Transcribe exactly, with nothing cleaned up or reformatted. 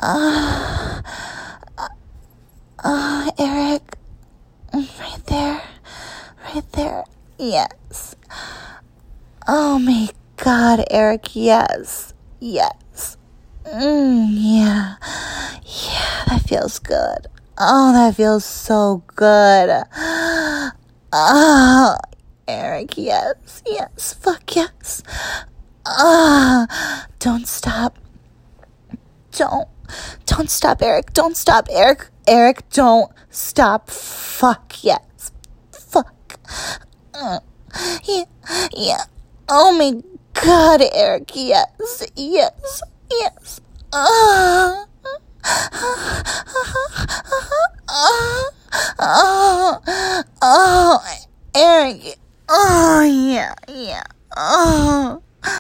Uh, uh, Eric, right there, right there, yes. Oh my God, Eric, yes, yes. Mm, yeah, yeah, that feels good. Oh, that feels so good. Oh, Eric, yes, yes, fuck yes. Ah, don't stop. Don't, don't stop, Eric. Don't stop, Eric. Eric, don't stop. Fuck yes. Fuck. Uh, yeah, yeah. Oh my God, Eric. Yes, yes, yes. Ah. Oh, oh, oh, Eric. Oh, yeah, yeah. Oh.